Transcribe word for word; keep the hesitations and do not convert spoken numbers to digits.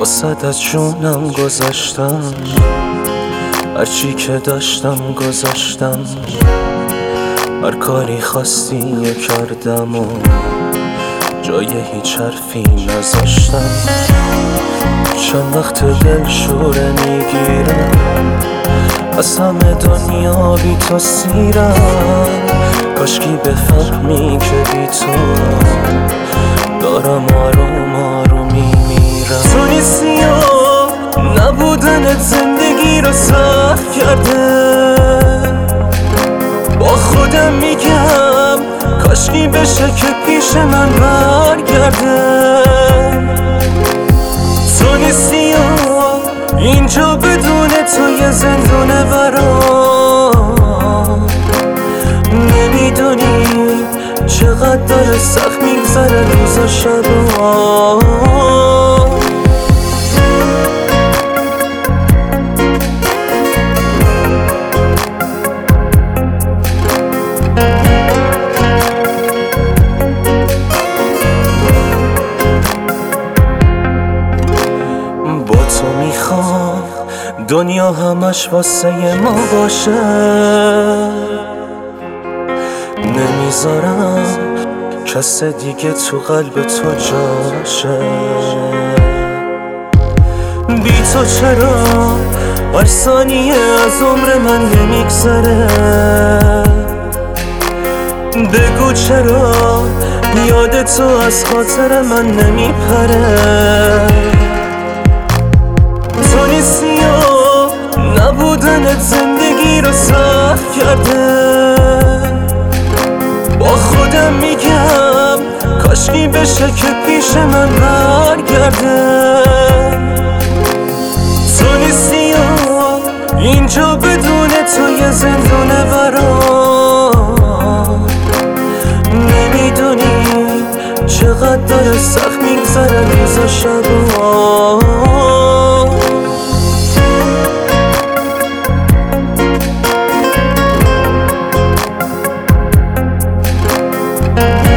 واسد از جونم گذاشتم، هرچی که داشتم گذاشتم، هر کاری خواستی کردم و جای هیچ حرفی نذاشتم. چند وقت دل شوره میگیرم، از همه دنیا بی تو سیرم. کاشکی بفهمی که بی تو دارم آروم آروم میمیرم. تو نیستی و نبودنت زندگی رو سخت کرده. با خودم میگم کاشکی بشه که پیش من برگرده. تو نیستی و اینجا بدون تو یه زندونه برام. نمیدونی چقدر داره سخت میگذره روز و شبا. با تو میخوام دنیا همش واسه ما باشه. نمیذارم کس دیگه تو قلب تو جاشه. بی تو چرا هر ثانیه از عمر من نمیگذره؟ بگو چرا یاد تو از خاطر من نمیپره؟ تو نیستی و نبودنت زندگی رو سخت کرده. با خودم میگم کاشکی بشه که پیش من برگرده. تو نیستی و اینجا بدون تو یه زندونه برام. نمیدونی چقدر داره سخت میگذره روز و شبا. thank you